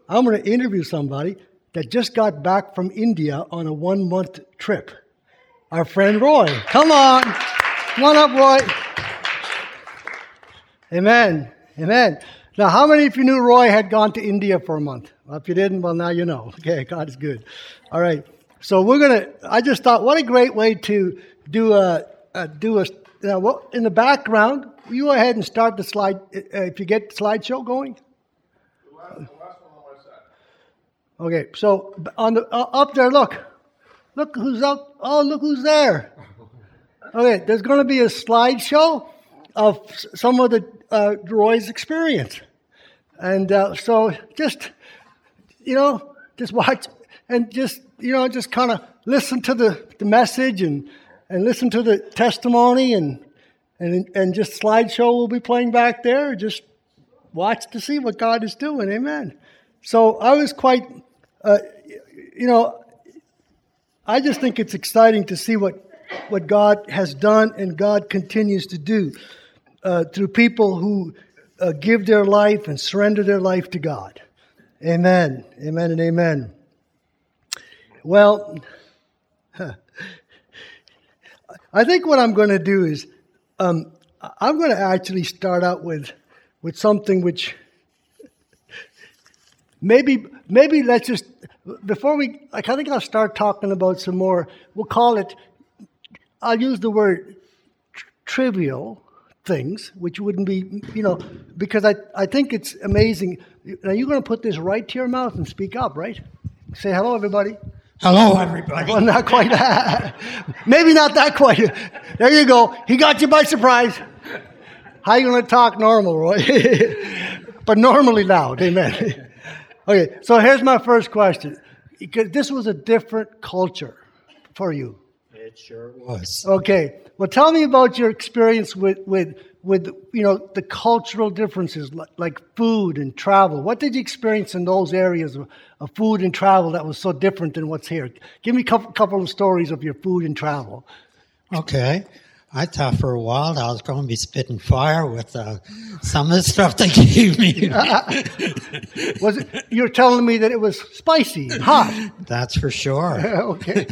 I'm going to interview somebody that just got back from India on a 1-month trip. Our friend Roy. Come on. Come on up, Roy. Amen. Amen. Now, how many of you knew Roy had gone to India for a month? Well, if you didn't, well, now you know. Okay, God is good. All right. So I just thought, what a great way to do in the background, you go ahead and start the slide, if you get the slideshow going. The last one on my side. Okay, so up there, look who's up. Oh, look who's there. Okay, there's going to be a slideshow of some of the Roy's experience, and so just watch and just kind of listen to the message and listen to the testimony and just slideshow will be playing back there. Just watch to see what God is doing. Amen. So I was quite, I just think it's exciting to see what God has done and God continues to do through people who give their life and surrender their life to God. Amen. Amen and amen. Well, I think what I'm going to do is I'm going to actually start out with something which maybe let's just, before I think I'll start talking about some more, I'll use the word trivial things, which wouldn't be, because I think it's amazing. Now you're going to put this right to your mouth and speak up, right? Say hello, everybody. Hello, everybody. Well, not quite that. Maybe not that quite. There you go. He got you by surprise. How are you going to talk normal, Roy? But normally loud. Amen. Okay, so here's my first question. Because this was a different culture for you. It sure was. Okay. Well, tell me about your experience with the cultural differences, like food and travel. What did you experience in those areas of food and travel that was so different than what's here? Give me a couple of stories of your food and travel. Okay. I thought for a while I was going to be spitting fire with some of the stuff they gave me. You're telling me that it was spicy and hot. That's for sure. Okay.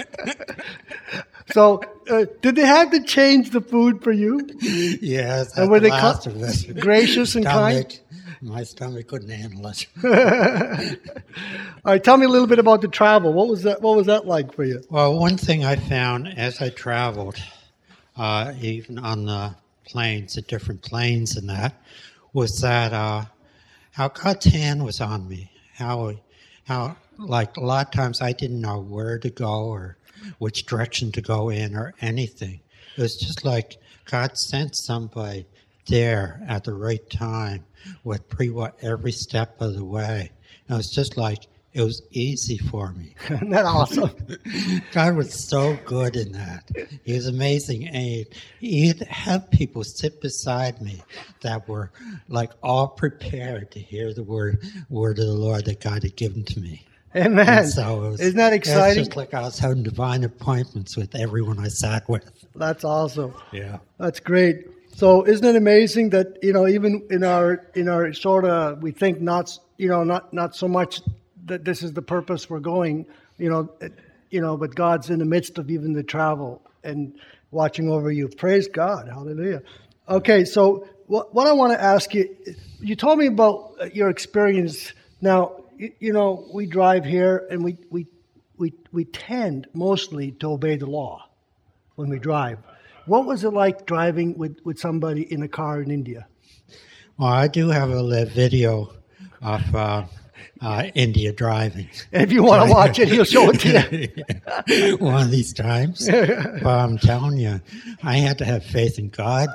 So, did they have to change the food for you? Yes. And were they gracious and kind? My stomach couldn't handle it. All right, tell me a little bit about the travel. What was that like for you? Well, one thing I found as I traveled, even on the planes, the different planes and that, was that how God's hand was on me. How like a lot of times I didn't know where to go or which direction to go in or anything. It was just like God sent somebody there at the right time with every step of the way. And it was just like, it was easy for me. Isn't that awesome? God was so good in that. He was amazing. And he'd have people sit beside me that were like all prepared to hear the word of the Lord that God had given to me. Amen. So isn't that exciting? It's just like I was having divine appointments with everyone I sat with. That's awesome. Yeah. That's great. So isn't it amazing that, even in our sort of, we think not so much that this is the purpose we're going, but God's in the midst of even the travel and watching over you. Praise God. Hallelujah. Okay. So what I want to ask you, you told me about your experience. Now, we drive here and we tend mostly to obey the law when we drive. What was it like driving with somebody in a car in India? Well, I do have a little video of India driving. And if you want to watch it, he'll show it to you. One of these times. But I'm telling you, I had to have faith in God.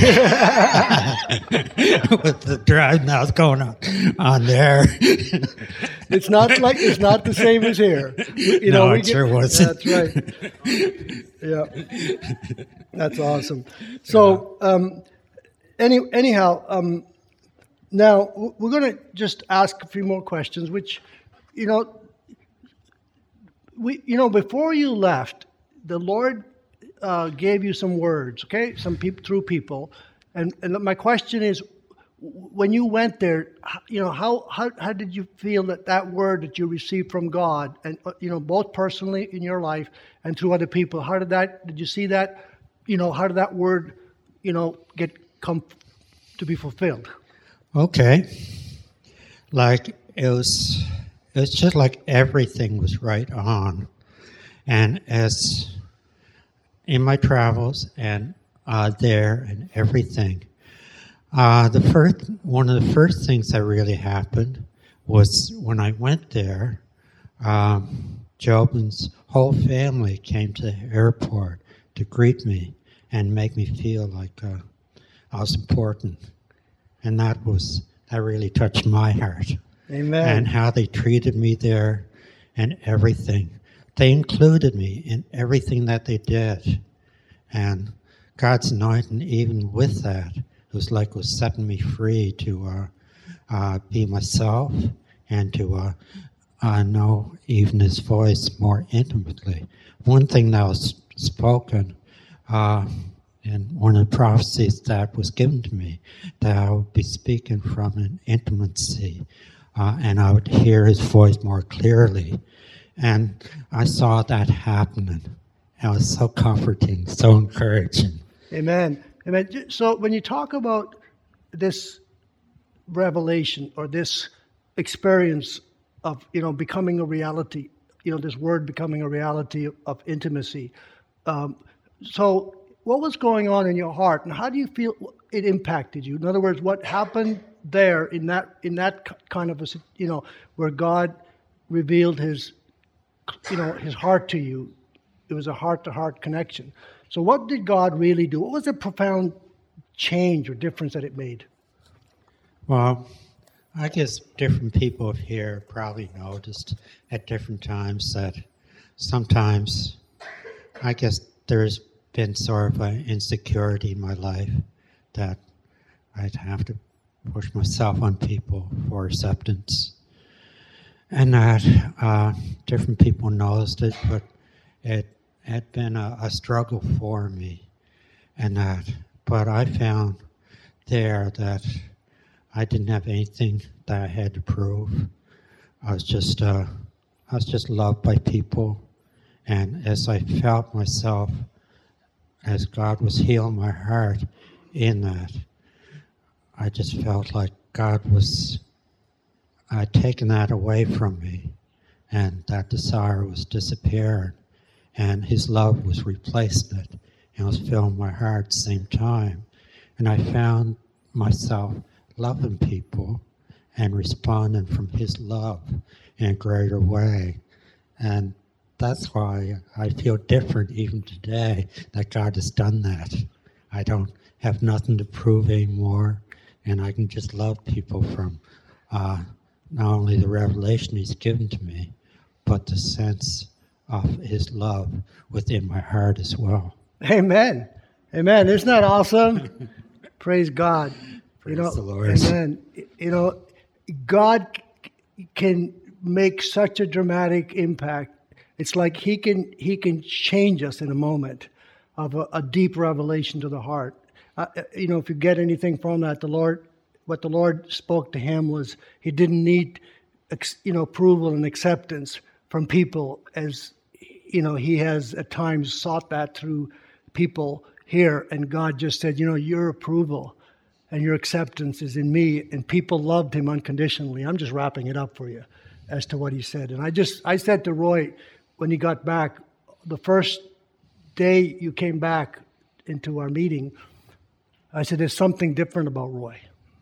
With the driving that was going on there. It's not the same as here. It sure wasn't. That's right. Yeah. That's awesome. So, anyhow, now we're going to just ask a few more questions, which, before you left, the Lord gave you some words, okay? Some people through people, and my question is, when you went there, how did you feel that word that you received from God, and both personally in your life and through other people, did you see that, how did that word, come to be fulfilled? Okay. Like it was just like everything was right on. And as in my travels and there and everything, one of the first things that really happened was when I went there, Jobin's whole family came to the airport to greet me and make me feel like I was important. And that really touched my heart. Amen. And how they treated me there and everything. They included me in everything that they did. And God's anointing, even with that, it was setting me free to be myself and to know even His voice more intimately. One thing that was spoken in one of the prophecies that was given to me, that I would be speaking from an intimacy, and I would hear His voice more clearly. And I saw that happening. It was so comforting, so encouraging. Amen. Amen. So when you talk about this revelation or this experience of becoming a reality, this word becoming a reality of intimacy, so what was going on in your heart, and how do you feel it impacted you? In other words, what happened there in that kind of a where God revealed His heart to you? It was a heart-to-heart connection. So what did God really do? What was the profound change or difference that it made? Well, I guess different people here probably noticed at different times that sometimes, I guess there's been sort of an insecurity in my life that I'd have to push myself on people for acceptance. And that different people noticed it, but it had been a struggle for me. But I found there that I didn't have anything that I had to prove. I was just loved by people. And as I felt myself, as God was healing my heart in that, I just felt like God was taking that away from me, and that desire was disappearing, and His love was replacing it, and was filling my heart at the same time. And I found myself loving people and responding from His love in a greater way. And that's why I feel different even today, that God has done that. I don't have nothing to prove anymore, and I can just love people from not only the revelation He's given to me, but the sense of His love within my heart as well. Amen. Amen. Isn't that awesome? Praise God. Praise the Lord. Amen. God can make such a dramatic impact. It's like He can change us in a moment of a deep revelation to the heart. If you get anything from that, what the Lord spoke to him was He didn't need approval and acceptance from people, as He has at times sought that through people here, and God just said, your approval and your acceptance is in me, and people loved Him unconditionally. I'm just wrapping it up for you as to what He said. And I said to Roy when he got back, the first day you came back into our meeting, I said, there's something different about Roy.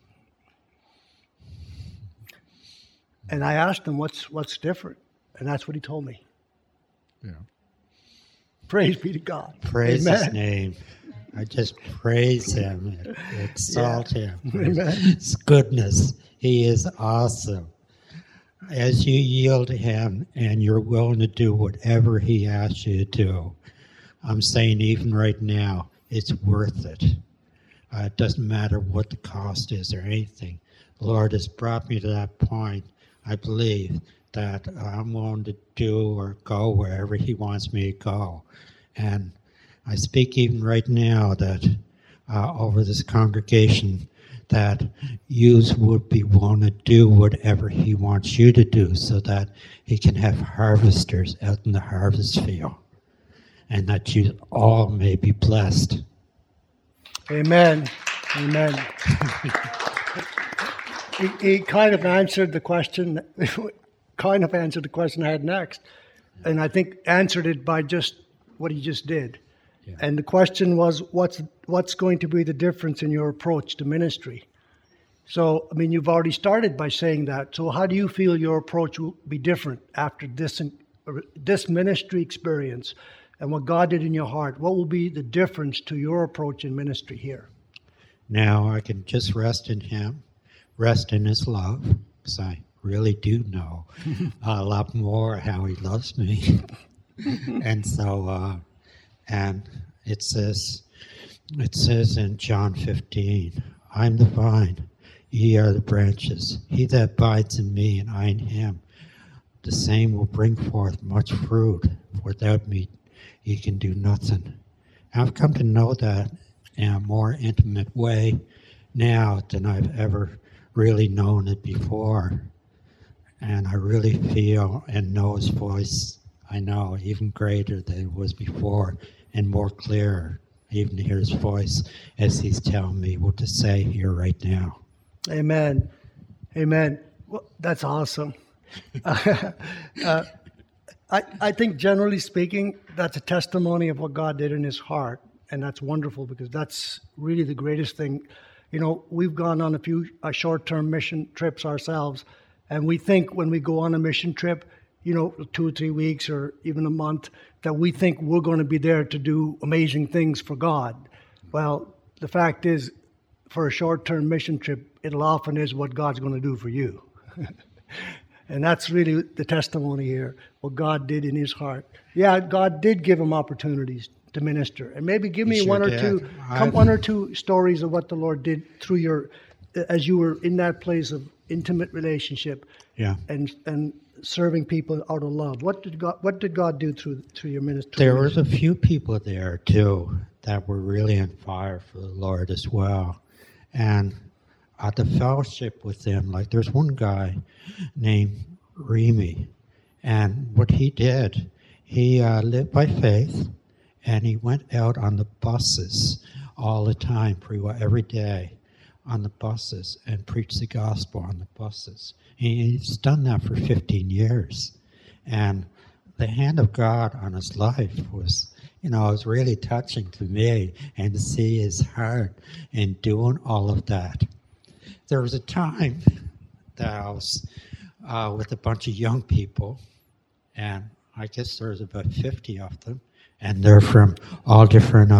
And I asked him, what's different? And that's what he told me. Yeah. Praise be to God. Praise Amen. His name. I just praise Him, exalt Him. Amen. His goodness. He is awesome. As you yield to Him and you're willing to do whatever He asks you to do, I'm saying even right now, it's worth it. It doesn't matter what the cost is or anything. The Lord has brought me to that point, I believe, that I'm willing to do or go wherever He wants me to go. And I speak even right now that over this congregation, that you would be willing to do whatever he wants you to do so that he can have harvesters out in the harvest field, and that you all may be blessed. Amen. Amen. He kind of answered the question, I had next. And I think answered it by just what he just did. Yeah. And the question was, what's going to be the difference in your approach to ministry? So, I mean, you've already started by saying that. So how do you feel your approach will be different after this ministry experience and what God did in your heart? What will be the difference to your approach in ministry here? Now I can just rest in him, rest in his love, because I really do know a lot more how he loves me. And so, and it says in John 15, I'm the vine, ye are the branches. He that abides in me and I in him, the same will bring forth much fruit. Without me, ye can do nothing. I've come to know that in a more intimate way now than I've ever really known it before. And I really feel and know his voice, I know, even greater than it was before and more clearer. I even hear his voice as he's telling me what to say here right now. Amen. Amen. Well, that's awesome. I think generally speaking, that's a testimony of what God did in his heart. And that's wonderful because that's really the greatest thing. You know, we've gone on a few short-term mission trips ourselves. And we think when we go on a mission trip, 2 or 3 weeks or even a month, that we think we're going to be there to do amazing things for God. Well, the fact is, for a short-term mission trip, it often is what God's going to do for you. And that's really the testimony here, what God did in his heart. Yeah, God did give him opportunities to minister. And maybe give me He one sure or two stories of what the Lord did through as you were in that place of intimate relationship, Yeah. and serving people out of love. What did God do through your ministry? There was a few people there too that were really on fire for the Lord as well, and the fellowship with them. Like there's one guy named Remy, and what he did, he lived by faith, and he went out on the buses all the time, pretty well every day, on the buses and preached the gospel on the buses. He's done that for 15 years. And the hand of God on his life was, it was really touching to me, and to see his heart in doing all of that. There was a time that I was with a bunch of young people, and I guess there was about 50 of them, and they're from all different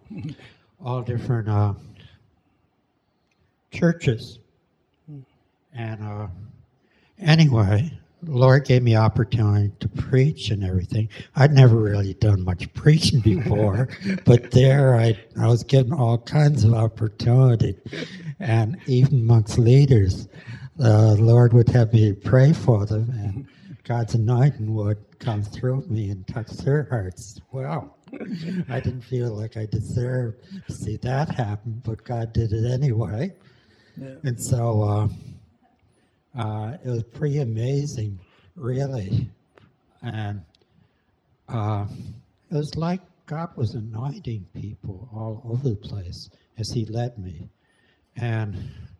churches. And anyway, the Lord gave me opportunity to preach and everything. I'd never really done much preaching before, but there I was given all kinds of opportunity. And even amongst leaders, the Lord would have me pray for them, and God's anointing would come through me and touch their hearts. Wow. I didn't feel like I deserved to see that happen, but God did it anyway. Yeah. And so it was pretty amazing, really. And it was like God was anointing people all over the place as he led me. And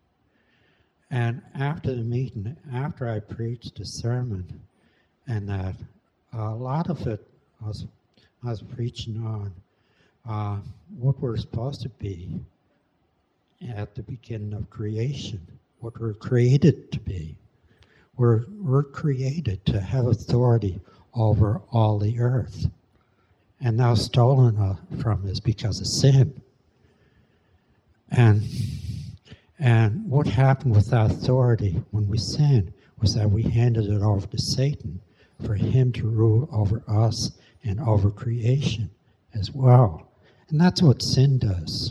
after the meeting, after I preached a sermon, and that a lot of it I was preaching on what we're supposed to be at the beginning of creation, what we're created to be. We're created to have authority over all the earth. And now stolen from us because of sin. And what happened with that authority when we sinned was that we handed it over to Satan for him to rule over us and over creation as well. And that's what sin does.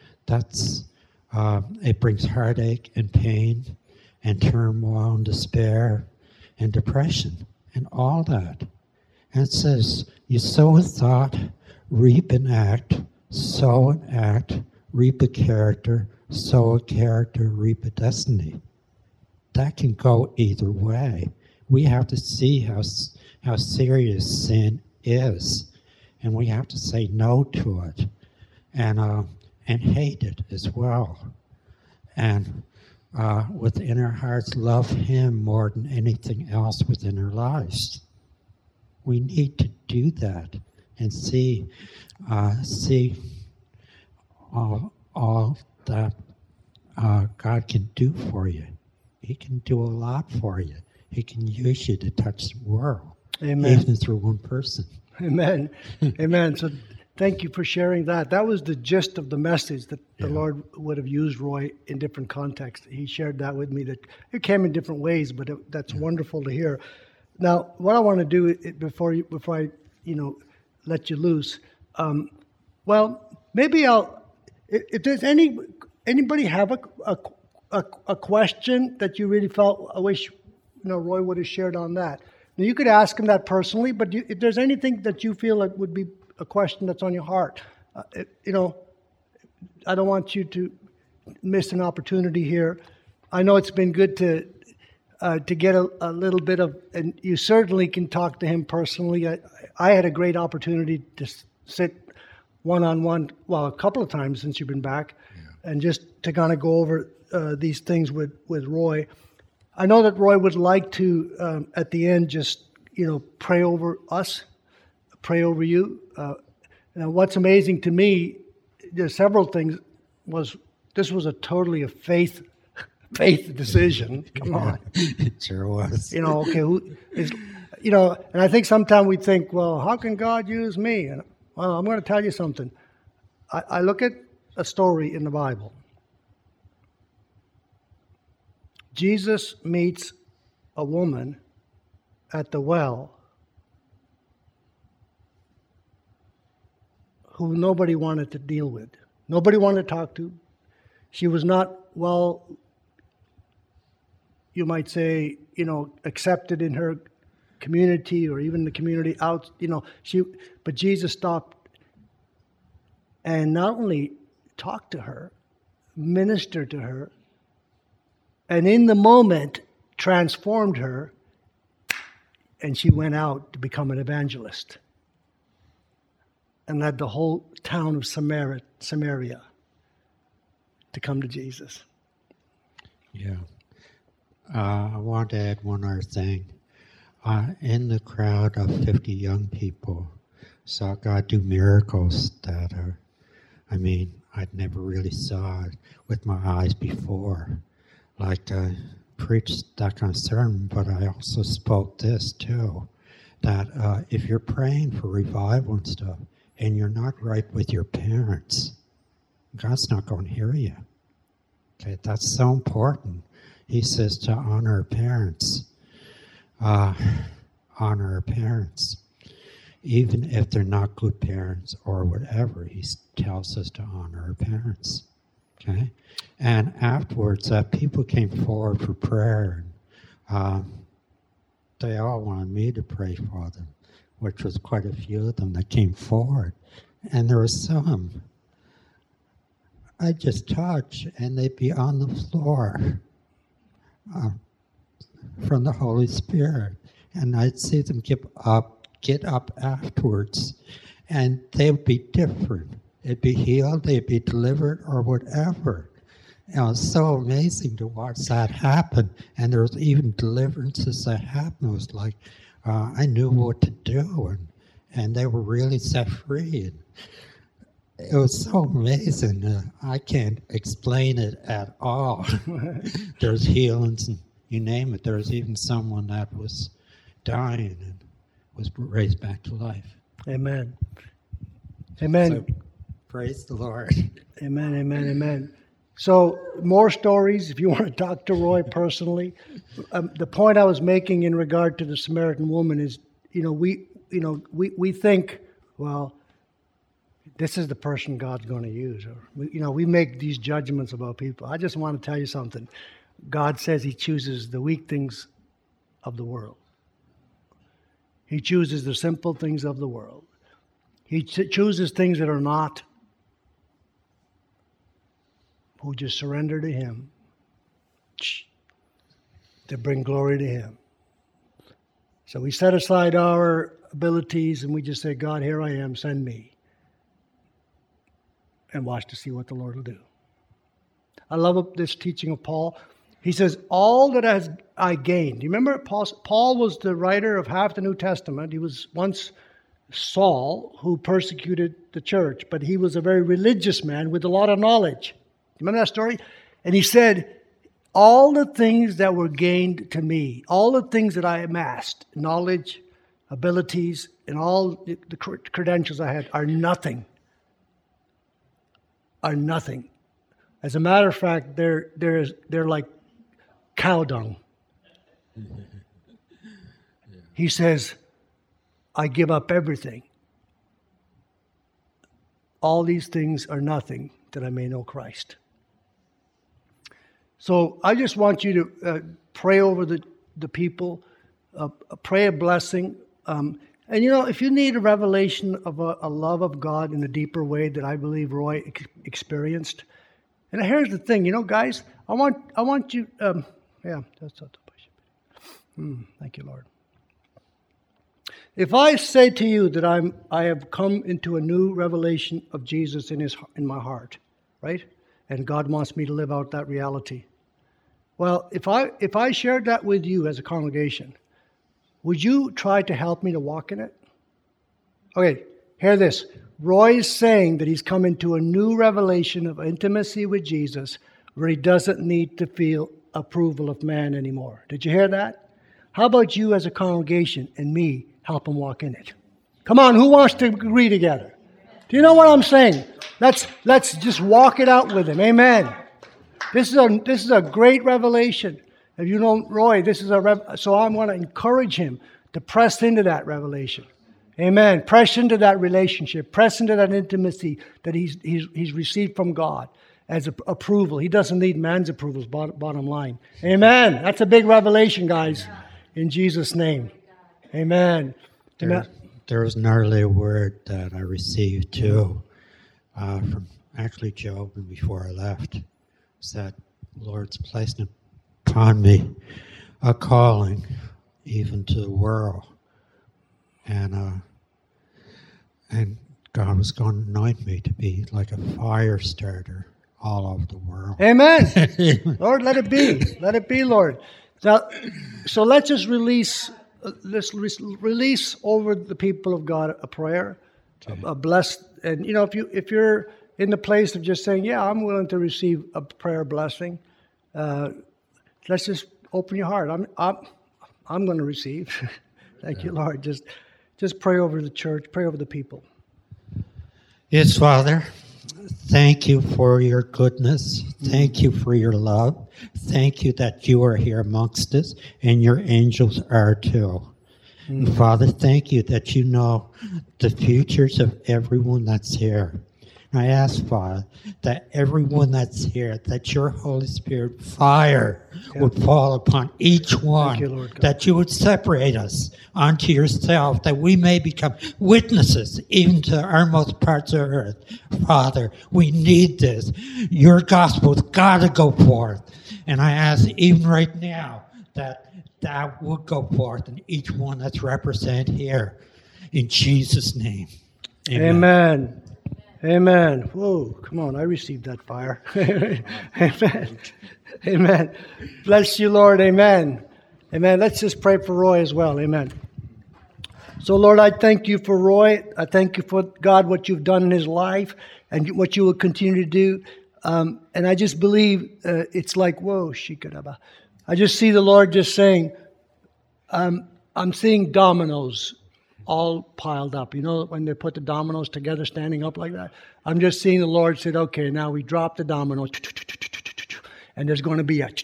It brings heartache and pain and turmoil and despair and depression and all that. And it says, you sow a thought, reap an act, sow an act, reap a character, sow a character, reap a destiny. That can go either way. We have to see how serious sin is, and we have to say no to it, and hate it as well, and within our hearts love Him more than anything else within our lives. We need to do that and see all that God can do for you. He can do a lot for you. He can use you to touch the world, Amen. even through one person. Amen. Amen. So thank you for sharing that. That was the gist of the message that the Lord would have used Roy in different contexts. He shared that with me, that it came in different ways, but that's wonderful to hear. Now, what I want to do before I let you loose, maybe if there's anybody have a question that you really felt, I wish Roy would have shared on that. Now, you could ask him that personally, but if there's anything that you feel like would be a question that's on your heart, I don't want you to miss an opportunity here. I know it's been good to get a little bit of, and you certainly can talk to him personally. I had a great opportunity to sit one-on-one, a couple of times since you've been back, and just to kind of go over these things with Roy. I know that Roy would like to, at the end, just, pray over us, pray over you. Now, what's amazing to me, there's several things, this was totally a faith decision. Come on. It sure was. Okay, who is, and I think sometimes we think, well, how can God use me? And, well, I'm going to tell you something. I look at a story in the Bible. Jesus meets a woman at the well who nobody wanted to deal with. Nobody wanted to talk to. She was not, you might say, accepted in her community or even the community out, but Jesus stopped and not only talked to her, ministered to her, and in the moment transformed her, and she went out to become an evangelist and led the whole town of Samaria to come to Jesus. Yeah. I want to add one other thing. In the crowd of 50 young people, saw God do miracles that I'd never really saw it with my eyes before. Like I preached that kind of sermon, but I also spoke this too, that if you're praying for revival and stuff, and you're not right with your parents, God's not going to hear you. Okay, that's so important. He says to honor our parents. Honor our parents. Even if they're not good parents or whatever, he tells us to honor our parents. Okay? And afterwards, people came forward for prayer. And, they all wanted me to pray for them, which was quite a few of them that came forward. And there were some I'd just touch, and they'd be on the floor from the Holy Spirit. And I'd see them get up afterwards, and they would be different. They'd be healed, they'd be delivered, or whatever. And it was so amazing to watch that happen. And there was even deliverances that happened. It was like I knew what to do, and they were really set free. And it was so amazing. I can't explain it at all. There's healings, and you name it. There was even someone that was dying and was raised back to life. Amen. Amen. So, praise the Lord. Amen, amen, amen. So more stories if you want to talk to Roy personally. The point I was making in regard to the Samaritan woman is, we think, well, this is the person God's going to use. Or, we make these judgments about people. I just want to tell you something. God says He chooses the weak things of the world. He chooses the simple things of the world. He chooses things that are not who just surrender to Him, to bring glory to Him. So we set aside our abilities and we just say, God, here I am, send me. And watch to see what the Lord will do. I love this teaching of Paul. He says, all that I gained. You remember Paul was the writer of half the New Testament. He was once Saul, who persecuted the church, but he was a very religious man with a lot of knowledge. Remember that story? And he said, all the things that were gained to me, all the things that I amassed, knowledge, abilities, and all the credentials I had are nothing. Are nothing. As a matter of fact, they're like cow dung. He says, I give up everything. All these things are nothing that I may know Christ. So I just want you to pray over the people, pray a blessing. And if you need a revelation of a love of God in a deeper way that I believe Roy experienced. And here's the thing, guys, I want you, thank you, Lord. If I say to you that I have come into a new revelation of Jesus in my heart, right? And God wants me to live out that reality. Well, if I shared that with you as a congregation, would you try to help me to walk in it? Okay, hear this. Roy is saying that he's come into a new revelation of intimacy with Jesus where he doesn't need to feel approval of man anymore. Did you hear that? How about you as a congregation and me help him walk in it? Come on, who wants to agree together? Do you know what I'm saying? Let's just walk it out with him. Amen. This is a great revelation. If you know Roy, so I'm going to encourage him to press into that revelation. Amen. Press into that relationship. Press into that intimacy that he's received from God as approval. He doesn't need man's approval, bottom line. Amen. That's a big revelation, guys. In Jesus' name. Amen. There was an earlier word that I received too from actually Job and before I left. It's that Lord's placed upon me a calling even to the world. And God was going to anoint me to be like a fire starter all over the world. Amen. Lord, let it be. Let it be, Lord. Now, so let's just release over the people of God a prayer, a blessed. And if you're in the place of just saying, yeah, I'm willing to receive a prayer blessing, let's just open your heart. I'm going to receive. Thank you, Lord. Just pray over the church, pray over the people. Yes, Father, thank you for your goodness. Thank you for your love. Thank you that you are here amongst us and your angels are too. And Father, thank you that you know the futures of everyone that's here. And I ask, Father, that everyone that's here, that your Holy Spirit fire would fall upon each one, you, Lord God. that you would separate us unto yourself, that we may become witnesses even to the uttermost parts of earth. Father, we need this. Your gospel's got to go forth. And I ask even right now that would go forth in each one that's represented here. In Jesus' name. Amen. Amen. Whoa, come on, I received that fire. Amen. Amen. Bless you, Lord. Amen. Amen. Let's just pray for Roy as well. Amen. So, Lord, I thank you for Roy. I thank you for, God, what you've done in his life and what you will continue to do. And I just believe it's like, whoa, shikadaba. I just see the Lord just saying, I'm seeing dominoes all piled up. You know, when they put the dominoes together, standing up like that? I'm just seeing the Lord said, okay, now we drop the dominoes, and there's going to be a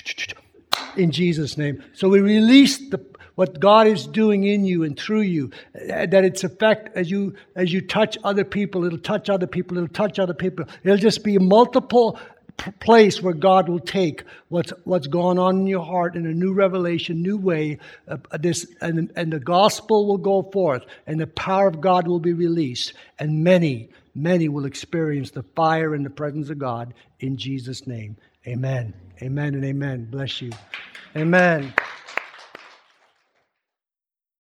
in Jesus' name. So we release what God is doing in you and through you, that its effect as you touch other people, it'll touch other people, it'll touch other people. It'll just be a multiple place where God will take what's going on in your heart in a new revelation, new way. And the gospel will go forth, and the power of God will be released, and many many will experience the fire and the presence of God in Jesus' name. Amen. Amen and amen. Bless you. Amen.